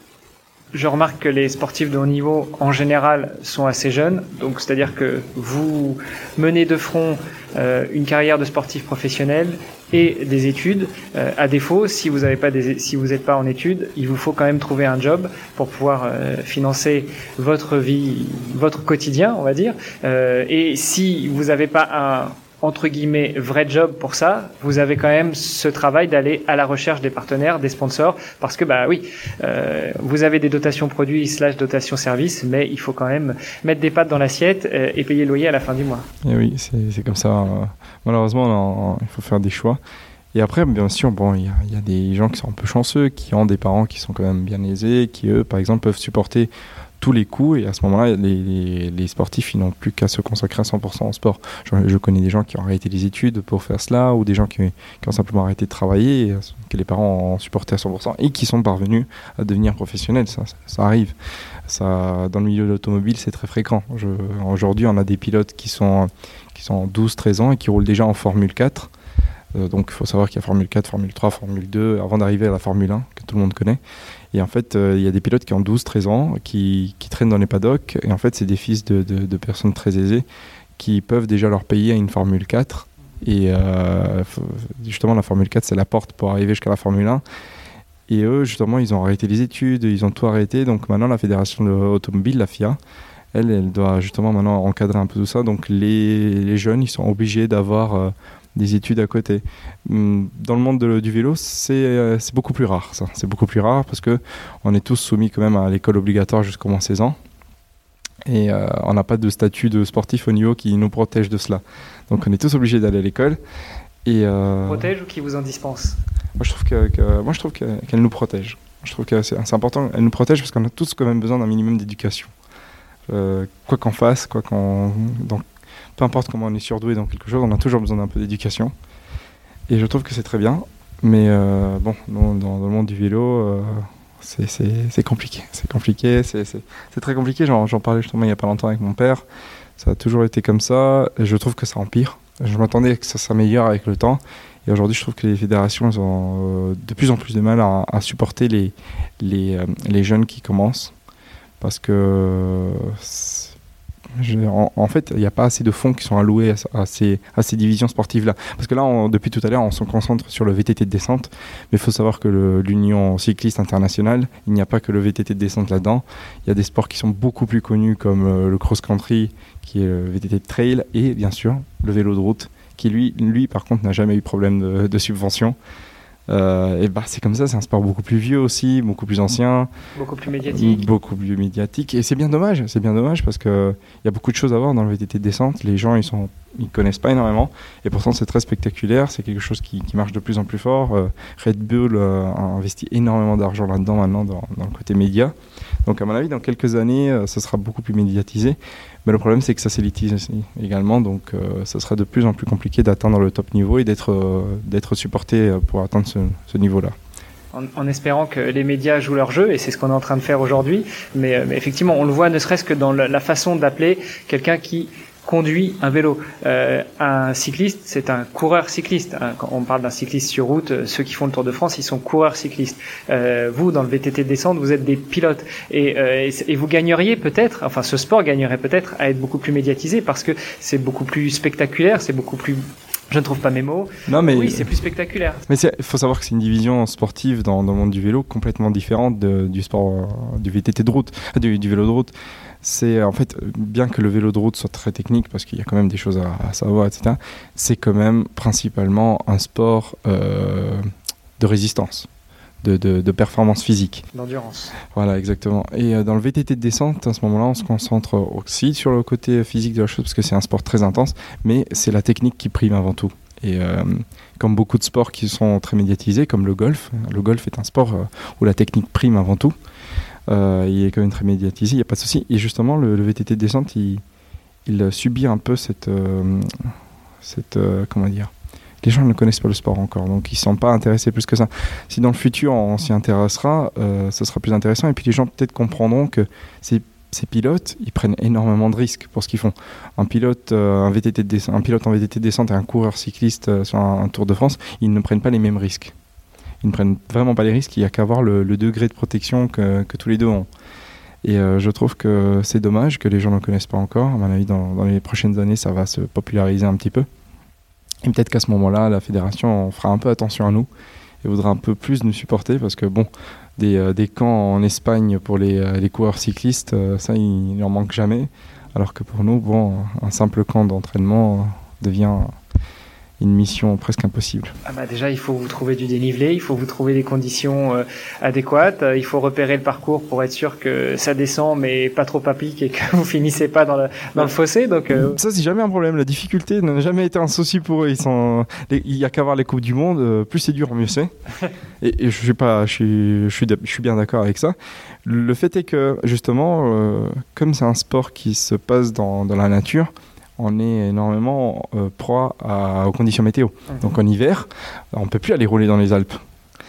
[SPEAKER 3] Je remarque que les sportifs de haut niveau, en général, sont assez jeunes. Donc, c'est-à-dire que vous menez de front euh, une carrière de sportif professionnel et des études. Euh, à défaut, si vous n'avez pas des, si vous n'êtes pas en études, il vous faut quand même trouver un job pour pouvoir euh, financer votre vie, votre quotidien, on va dire. Euh, et si vous n'avez pas un entre guillemets vrai job pour ça, vous avez quand même ce travail d'aller à la recherche des partenaires, des sponsors, parce que bah oui, euh, vous avez des dotations produits slash dotations services, mais il faut quand même mettre des pattes dans l'assiette euh, et payer le loyer à la fin du mois.
[SPEAKER 1] Et oui, c'est, c'est comme ça. Euh, malheureusement, on, on, il faut faire des choix. Et après, bien sûr, bon, il y, y a des gens qui sont un peu chanceux, qui ont des parents qui sont quand même bien aisés, qui eux, par exemple, peuvent supporter tous les coûts, et à ce moment-là, les, les, les sportifs, ils n'ont plus qu'à se consacrer à cent pour cent au sport. Je, je connais des gens qui ont arrêté les études pour faire cela, ou des gens qui, qui ont simplement arrêté de travailler, et que les parents ont supporté à cent pour cent, et qui sont parvenus à devenir professionnels. Ça, ça, ça arrive. Ça, dans le milieu de l'automobile, c'est très fréquent. Je, aujourd'hui, on a des pilotes qui sont, qui sont douze treize ans et qui roulent déjà en Formule quatre. Euh, donc, il faut savoir qu'il y a Formule quatre, Formule trois, Formule deux, avant d'arriver à la Formule un, que tout le monde connaît. Et en fait, il euh, y a des pilotes qui ont douze treize ans, qui, qui traînent dans les paddocks. Et en fait, c'est des fils de, de, de personnes très aisées qui peuvent déjà leur payer à une Formule quatre. Et euh, justement, la Formule quatre, c'est la porte pour arriver jusqu'à la Formule un. Et eux, justement, ils ont arrêté les études, ils ont tout arrêté. Donc maintenant, la Fédération automobile, la F I A, elle, elle doit justement maintenant encadrer un peu tout ça. Donc les, les jeunes, ils sont obligés d'avoir... Euh, des études à côté. Dans le monde de, du vélo, c'est, euh, c'est beaucoup plus rare, ça. C'est beaucoup plus rare parce qu'on est tous soumis quand même à l'école obligatoire jusqu'au moins seize ans. Et euh, on n'a pas de statut de sportif au niveau qui nous protège de cela. Donc on est tous obligés d'aller à l'école. Et, euh,
[SPEAKER 3] protège ou qui vous en dispense ?
[SPEAKER 1] Moi je trouve, que, que, moi, je trouve que, qu'elle nous protège. Je trouve que c'est, c'est important. Elle nous protège parce qu'on a tous quand même besoin d'un minimum d'éducation. Euh, quoi qu'on fasse, quoi qu'on... Donc, peu importe comment on est surdoué dans quelque chose, on a toujours besoin d'un peu d'éducation. Et je trouve que c'est très bien. Mais euh, bon, dans, dans, dans le monde du vélo, euh, c'est, c'est, c'est compliqué. C'est compliqué, c'est, c'est, c'est très compliqué. J'en, j'en parlais justement il n'y a pas longtemps avec mon père. Ça a toujours été comme ça. Et je trouve que ça empire. Je m'attendais que ça s'améliore avec le temps. Et aujourd'hui, je trouve que les fédérations elles ont euh, de plus en plus de mal à, à supporter les, les, euh, les jeunes qui commencent. Parce que... Euh, Je, en, en fait, il n'y a pas assez de fonds qui sont alloués à, à, ces, à ces divisions sportives-là. Parce que là, on, depuis tout à l'heure, on se concentre sur le V T T de descente. Mais il faut savoir que le, l'Union cycliste internationale, il n'y a pas que le V T T de descente là-dedans. Il y a des sports qui sont beaucoup plus connus comme euh, le cross-country, qui est le V T T de trail, et bien sûr, le vélo de route, qui lui, lui par contre, n'a jamais eu de problème de, de subvention. Euh, et bah, c'est comme ça, c'est un sport beaucoup plus vieux aussi, beaucoup plus ancien,
[SPEAKER 3] beaucoup plus médiatique.
[SPEAKER 1] Beaucoup plus médiatique. Et c'est bien dommage, c'est bien dommage parce qu'il y a beaucoup de choses à voir dans le V T T de descente. Les gens, ils sont, ils connaissent pas énormément. Et pourtant, c'est très spectaculaire. C'est quelque chose qui, qui marche de plus en plus fort. Euh, Red Bull euh, a investi énormément d'argent là-dedans maintenant dans, dans le côté média. Donc, à mon avis, dans quelques années, euh, ça sera beaucoup plus médiatisé. Mais le problème, c'est que ça s'élitise aussi, également. Donc, euh, ça sera de plus en plus compliqué d'atteindre le top niveau et d'être, euh, d'être supporté pour atteindre ce, ce niveau-là.
[SPEAKER 3] En, en espérant que les médias jouent leur jeu, et c'est ce qu'on est en train de faire aujourd'hui. Mais, mais effectivement, on le voit ne serait-ce que dans la, la façon d'appeler quelqu'un qui conduit un vélo. Euh, un cycliste, c'est un coureur cycliste. Hein. Quand on parle d'un cycliste sur route, ceux qui font le Tour de France, ils sont coureurs cyclistes. Euh, vous, dans le V T T de descente, vous êtes des pilotes. Et, euh, et, et vous gagneriez peut-être, enfin ce sport gagnerait peut-être à être beaucoup plus médiatisé parce que c'est beaucoup plus spectaculaire, c'est beaucoup plus... Je ne trouve pas mes mots.
[SPEAKER 1] Non, mais
[SPEAKER 3] oui, c'est plus spectaculaire.
[SPEAKER 1] Mais il faut savoir que c'est une division sportive dans, dans le monde du vélo complètement différente de, du sport euh, du V T T de route, du, du vélo de route. C'est en fait, bien que le vélo de route soit très technique, parce qu'il y a quand même des choses à, à savoir, et cetera, c'est quand même principalement un sport euh, de résistance. de, de, de performance physique.
[SPEAKER 3] D'endurance.
[SPEAKER 1] Voilà, exactement. Et euh, dans le V T T de descente, à ce moment-là, on se concentre aussi sur le côté physique de la chose, parce que c'est un sport très intense, mais c'est la technique qui prime avant tout. Et euh, comme beaucoup de sports qui sont très médiatisés, comme le golf, le golf est un sport euh, où la technique prime avant tout. Euh, il est quand même très médiatisé, il n'y a pas de souci. Et justement, le, le V T T de descente, il, il subit un peu cette... Euh, cette euh, comment dire les gens ne connaissent pas le sport encore, donc ils ne sont pas intéressés plus que ça. Si dans le futur on s'y intéressera, euh, ce sera plus intéressant, et puis les gens peut-être comprendront que ces, ces pilotes, ils prennent énormément de risques pour ce qu'ils font. Un pilote, euh, un, V T T de descente, un pilote en V T T de descente et un coureur cycliste euh, sur un, un Tour de France, ils ne prennent pas les mêmes risques. Ils ne prennent vraiment pas les risques, il n'y a qu'à voir le, le degré de protection que, que tous les deux ont. Et euh, je trouve que c'est dommage que les gens ne connaissent pas encore. À mon avis, dans, dans les prochaines années, ça va se populariser un petit peu. Et peut-être qu'à ce moment-là, la fédération fera un peu attention à nous et voudra un peu plus nous supporter, parce que bon, des, euh, des camps en Espagne pour les, euh, les coureurs cyclistes, euh, ça, il n'en manque jamais. Alors que pour nous, bon, un simple camp d'entraînement devient une mission presque impossible.
[SPEAKER 3] Ah bah déjà, il faut vous trouver du dénivelé, il faut vous trouver des conditions euh, adéquates, il faut repérer le parcours pour être sûr que ça descend mais pas trop à pic et que vous finissez pas dans le, dans le fossé. Donc, euh...
[SPEAKER 1] ça, c'est jamais un problème. La difficulté n'a jamais été un souci pour eux. Ils sont... Il y a qu'à voir les Coupes du Monde. Euh, plus c'est dur, mieux c'est. Et, et je suis pas, je suis, je suis, je suis bien d'accord avec ça. Le fait est que justement, euh, comme c'est un sport qui se passe dans, dans la nature, on est énormément euh, proie à, aux conditions météo. Mmh. Donc en hiver, on ne peut plus aller rouler dans les Alpes.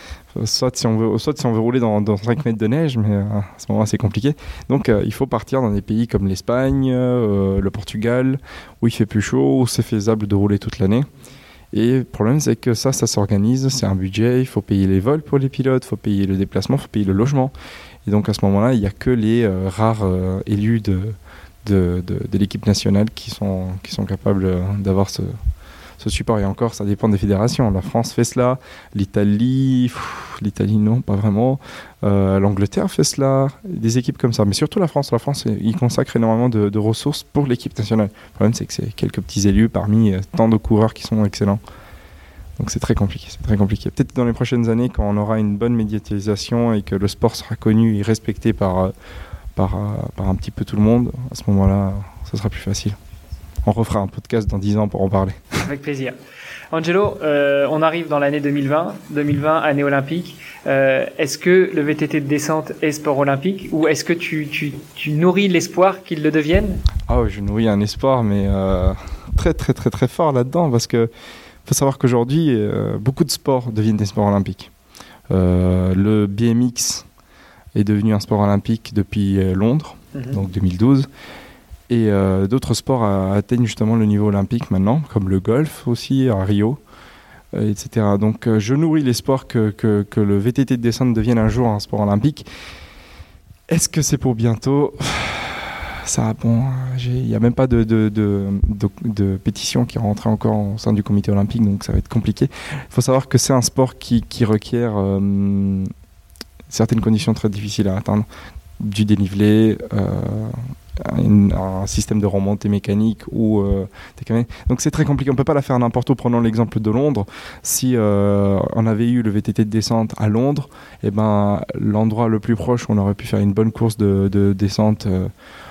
[SPEAKER 1] Soit si on veut, soit si on veut rouler dans, dans cinq mètres de neige, mais euh, à ce moment-là, c'est compliqué. Donc euh, il faut partir dans des pays comme l'Espagne, euh, le Portugal, où il fait plus chaud, où c'est faisable de rouler toute l'année. Et le problème, c'est que ça, ça s'organise, c'est un budget, il faut payer les vols pour les pilotes, il faut payer le déplacement, il faut payer le logement. Et donc à ce moment-là, il n'y a que les euh, rares euh, élus de... De, de, de l'équipe nationale qui sont, qui sont capables d'avoir ce, ce support. Et encore, ça dépend des fédérations. La France fait cela, l'Italie, pff, l'Italie non, pas vraiment. Euh, L'Angleterre fait cela, des équipes comme ça. Mais surtout la France. La France, il consacre énormément de, de ressources pour l'équipe nationale. Le problème, c'est que c'est quelques petits élus parmi tant de coureurs qui sont excellents. Donc c'est très compliqué, c'est très compliqué. Peut-être dans les prochaines années, quand on aura une bonne médiatisation et que le sport sera connu et respecté par... Par, par un petit peu tout le monde, à ce moment-là, ça sera plus facile. On refera un podcast dans dix ans pour en parler.
[SPEAKER 3] Avec plaisir. Angelo, euh, on arrive dans l'année deux mille vingt, deux mille vingt, année olympique. Euh, est-ce que le V T T de descente est sport olympique, ou est-ce que tu, tu, tu nourris l'espoir qu'il le devienne ?
[SPEAKER 1] Ah oui, je nourris un espoir, mais euh, très très très très fort là-dedans, parce que faut savoir qu'aujourd'hui, euh, beaucoup de sports deviennent des sports olympiques. Euh, le B M X est devenu un sport olympique depuis euh, Londres, mmh. donc deux mille douze. Et euh, d'autres sports a, atteignent justement le niveau olympique maintenant, comme le golf aussi, à Rio, euh, et cetera. Donc euh, je nourris l'espoir que, que, que le V T T de descente devienne un jour un sport olympique. Est-ce que c'est pour bientôt ? Ça, bon, il n'y a même pas de, de, de, de, de pétition qui est rentrée encore au sein du comité olympique, donc ça va être compliqué. Il faut savoir que c'est un sport qui, qui requiert... Euh, certaines conditions très difficiles à atteindre, du dénivelé, euh, un, un système de remontée mécanique ou euh, des... donc c'est très compliqué, on ne peut pas la faire n'importe où. Prenons l'exemple de Londres. Si euh, on avait eu le V T T de descente à Londres, eh ben, l'endroit le plus proche où on aurait pu faire une bonne course de, de descente euh,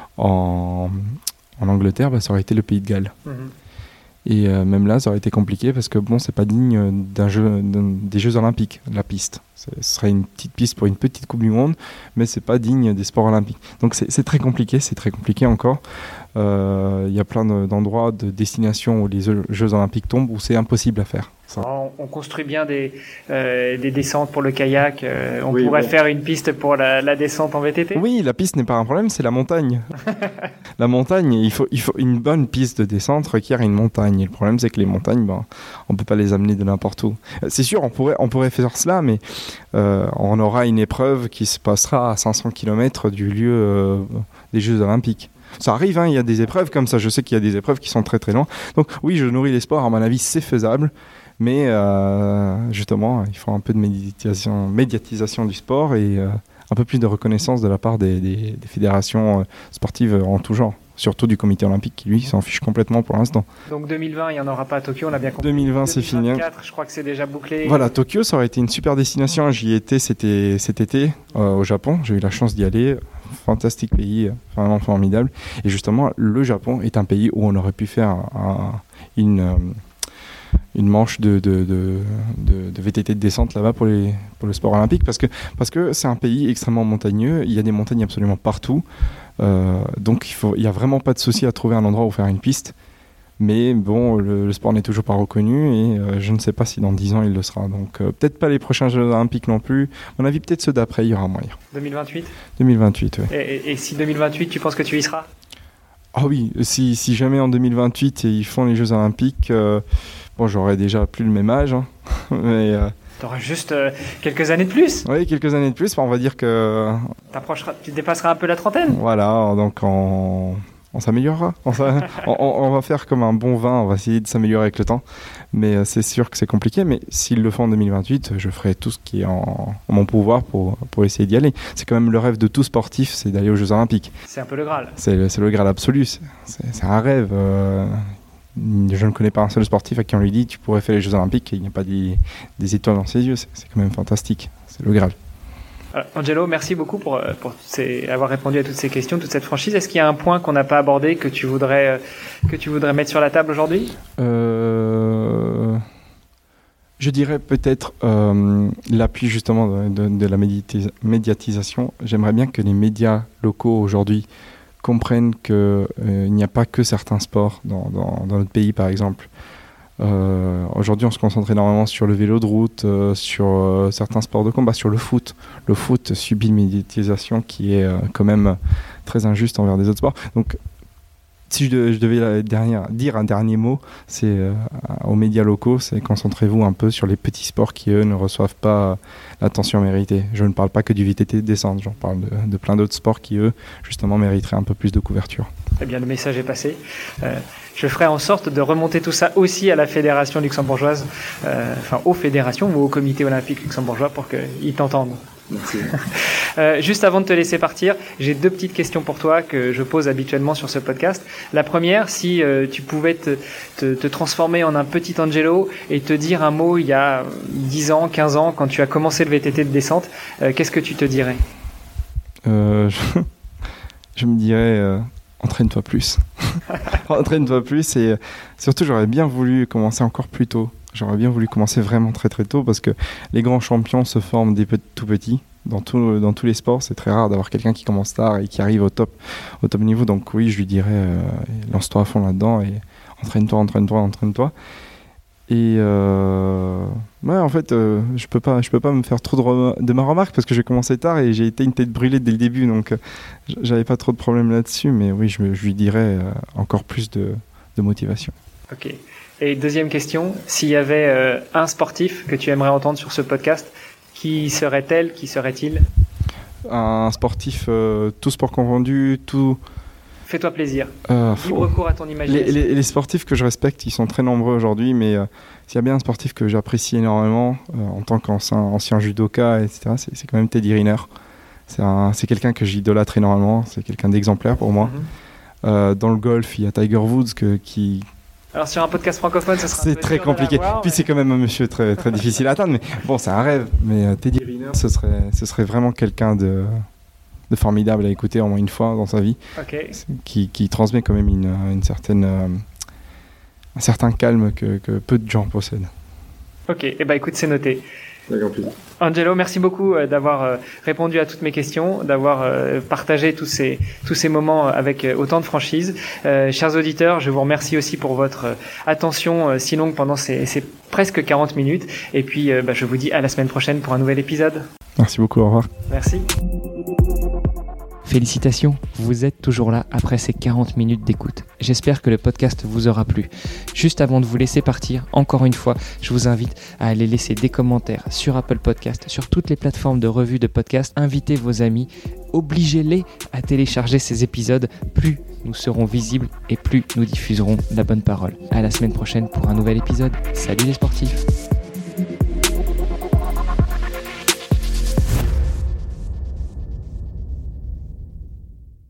[SPEAKER 1] en, en Angleterre, bah, ça aurait été le Pays de Galles. Mmh. Et euh, même là, ça aurait été compliqué parce que bon, c'est pas digne d'un jeu, d'un, des Jeux Olympiques, la piste. C'est, ce serait une petite piste pour une petite Coupe du Monde, mais c'est pas digne des sports olympiques. Donc c'est, c'est très compliqué, c'est très compliqué encore. Il euh, y a plein de, d'endroits, de destinations où les Jeux Olympiques tombent où c'est impossible à faire.
[SPEAKER 3] On, on construit bien des, euh, des descentes pour le kayak. Euh, on oui, pourrait bon. faire une piste pour la, la descente en V T T ?
[SPEAKER 1] Oui, la piste n'est pas un problème, c'est la montagne. La montagne, il faut, il faut une bonne piste de descente requiert une montagne. Et le problème, c'est que les montagnes, ben, on ne peut pas les amener de n'importe où. C'est sûr, on pourrait, on pourrait faire cela, mais euh, on aura une épreuve qui se passera à cinq cents kilomètres du lieu euh, des Jeux Olympiques. Ça arrive, hein, il y a des épreuves comme ça. Je sais qu'il y a des épreuves qui sont très très loin. Donc oui, je nourris l'espoir. À mon avis, c'est faisable. Mais euh, justement, il faut un peu de médiatisation, médiatisation du sport et euh, un peu plus de reconnaissance de la part des, des, des fédérations sportives en tout genre. surtout du comité olympique qui lui s'en fiche complètement pour l'instant.
[SPEAKER 3] Donc deux mille vingt, il n'y en aura pas à Tokyo, on a bien compris.
[SPEAKER 1] deux mille vingt, c'est fini.
[SPEAKER 3] deux mille vingt-quatre, je crois que c'est déjà bouclé.
[SPEAKER 1] Voilà, Tokyo, ça aurait été une super destination. J'y étais c'était, cet été euh, au Japon. J'ai eu la chance d'y aller. Fantastique pays, vraiment formidable. Et justement, le Japon est un pays où on aurait pu faire un, un, une, euh, une manche de, de, de, de, de V T T de descente là-bas pour, les, pour le sport olympique parce que, parce que c'est un pays extrêmement montagneux. Il y a des montagnes absolument partout. Euh, donc il faut, il y a vraiment pas de souci à trouver un endroit où faire une piste, mais bon, le, le sport n'est toujours pas reconnu et euh, je ne sais pas si dans dix ans il le sera, donc euh, peut-être pas les prochains Jeux Olympiques non plus, à mon avis peut-être ceux d'après, il y aura moyen.
[SPEAKER 3] deux mille vingt-huit
[SPEAKER 1] deux mille vingt-huit, oui.
[SPEAKER 3] Et, et, et si deux mille vingt-huit, tu penses que tu y seras?
[SPEAKER 1] Ah oui, si, si jamais en deux mille vingt-huit ils font les Jeux Olympiques, euh, bon j'aurai déjà plus le même âge, hein, mais... Euh,
[SPEAKER 3] T'auras juste euh, quelques années de plus.
[SPEAKER 1] Oui, quelques années de plus. On va dire que...
[SPEAKER 3] Tu dépasseras un peu la trentaine.
[SPEAKER 1] Voilà, donc on, on s'améliorera. On, on, on va faire comme un bon vin, on va essayer de s'améliorer avec le temps. Mais c'est sûr que c'est compliqué. Mais s'ils le font en deux mille vingt-huit, je ferai tout ce qui est en, en mon pouvoir pour, pour essayer d'y aller. C'est quand même le rêve de tout sportif, c'est d'aller aux Jeux Olympiques.
[SPEAKER 3] C'est un peu le Graal.
[SPEAKER 1] C'est, c'est le Graal absolu. C'est, c'est un rêve. Euh, Je ne connais pas un seul sportif à qui on lui dit tu pourrais faire les Jeux Olympiques et il n'y a pas des, des étoiles dans ses yeux. C'est, c'est quand même fantastique. C'est le Graal.
[SPEAKER 3] Alors, Angelo, merci beaucoup pour, pour ces, avoir répondu à toutes ces questions, toute cette franchise. Est-ce qu'il y a un point qu'on n'a pas abordé que tu voudrais, que tu voudrais mettre sur la table aujourd'hui ?
[SPEAKER 1] euh, Je dirais peut-être euh, l'appui justement de, de, de la médiatis- médiatisation. J'aimerais bien que les médias locaux aujourd'hui comprennent qu'il euh, n'y a pas que certains sports dans, dans, dans notre pays, par exemple. Euh, aujourd'hui, on se concentre énormément sur le vélo de route, euh, sur euh, certains sports de combat, sur le foot. Le foot subit une médiatisation qui est euh, quand même très injuste envers des autres sports. Donc, si je, de, je devais la dernière, dire un dernier mot, c'est euh, aux médias locaux, c'est concentrez-vous un peu sur les petits sports qui, eux, ne reçoivent pas l'attention méritée. Je ne parle pas que du V T T de descente, j'en parle de, de plein d'autres sports qui, eux, justement, mériteraient un peu plus de couverture.
[SPEAKER 3] Eh bien, le message est passé. Euh, je ferai en sorte de remonter tout ça aussi à la fédération luxembourgeoise, euh, enfin aux fédérations ou au comité olympique luxembourgeois pour qu'ils t'entendent.
[SPEAKER 1] Merci.
[SPEAKER 3] euh, juste avant de te laisser partir, j'ai deux petites questions pour toi que je pose habituellement sur ce podcast. La première, si euh, tu pouvais te, te, te transformer en un petit Angelo et te dire un mot il y a dix ans, quinze ans, quand tu as commencé le V T T de descente, euh, qu'est-ce que tu te dirais ?
[SPEAKER 1] euh, je... je me dirais... Euh... Entraîne-toi plus. Entraîne-toi plus et surtout j'aurais bien voulu commencer encore plus tôt. J'aurais bien voulu commencer vraiment très très tôt parce que les grands champions se forment des tout petits. Dans, tout, dans tous les sports, c'est très rare d'avoir quelqu'un qui commence tard et qui arrive au top, au top niveau. Donc oui, je lui dirais euh, lance-toi à fond là-dedans et entraîne-toi, entraîne-toi, entraîne-toi. Et euh, ouais, en fait, euh, je peux pas, je peux pas me faire trop de, re- de ma remarque parce que j'ai commencé tard et j'ai été une tête brûlée dès le début, donc euh, j'avais pas trop de problèmes là-dessus. Mais oui, je, je lui dirais euh, encore plus de, de motivation.
[SPEAKER 3] Ok. Et deuxième question, s'il y avait euh, un sportif que tu aimerais entendre sur ce podcast, qui serait-elle, qui serait-il ?
[SPEAKER 1] Un sportif, euh, tout sport confondu, tout.
[SPEAKER 3] Fais-toi plaisir.
[SPEAKER 1] Euh,
[SPEAKER 3] Libre cours à ton imagination.
[SPEAKER 1] Les, les, les sportifs que je respecte, ils sont très nombreux aujourd'hui, mais euh, s'il y a bien un sportif que j'apprécie énormément, euh, en tant qu'ancien ancien judoka, et cetera, c'est, c'est quand même Teddy Riner. C'est, un, c'est quelqu'un que j'idolâtre énormément, c'est quelqu'un d'exemplaire pour moi. Mm-hmm. Euh, dans le golf, il y a Tiger Woods que, qui...
[SPEAKER 3] Alors sur un podcast francophone, ça sera
[SPEAKER 1] c'est
[SPEAKER 3] un peu
[SPEAKER 1] très
[SPEAKER 3] dur
[SPEAKER 1] compliqué.
[SPEAKER 3] de l'avoir,
[SPEAKER 1] Puis
[SPEAKER 3] mais...
[SPEAKER 1] c'est quand même un monsieur très, très difficile à atteindre, mais bon, c'est un rêve. Mais euh, Teddy Riner, ce serait, ce serait vraiment quelqu'un de... de formidable à écouter au moins une fois dans sa vie,
[SPEAKER 3] okay.
[SPEAKER 1] qui, qui transmet quand même une, une certaine, euh, un certain calme que, que peu de gens possèdent.
[SPEAKER 3] Ok, et eh ben écoute, c'est noté. Angelo, merci beaucoup euh, d'avoir euh, répondu à toutes mes questions, d'avoir euh, partagé tous ces, tous ces moments avec euh, autant de franchise. Euh, chers auditeurs, je vous remercie aussi pour votre euh, attention euh, si longue pendant ces, ces presque quarante minutes. Et puis, euh, bah, je vous dis à la semaine prochaine pour un nouvel épisode.
[SPEAKER 1] Merci beaucoup, au revoir.
[SPEAKER 3] Merci.
[SPEAKER 2] Félicitations, vous êtes toujours là après ces quarante minutes d'écoute. J'espère que le podcast vous aura plu. Juste avant de vous laisser partir, encore une fois, je vous invite à aller laisser des commentaires sur Apple Podcast, sur toutes les plateformes de revue de podcast. Invitez vos amis, obligez-les à télécharger ces épisodes. Plus nous serons visibles et plus nous diffuserons la bonne parole. À la semaine prochaine pour un nouvel épisode. Salut les sportifs!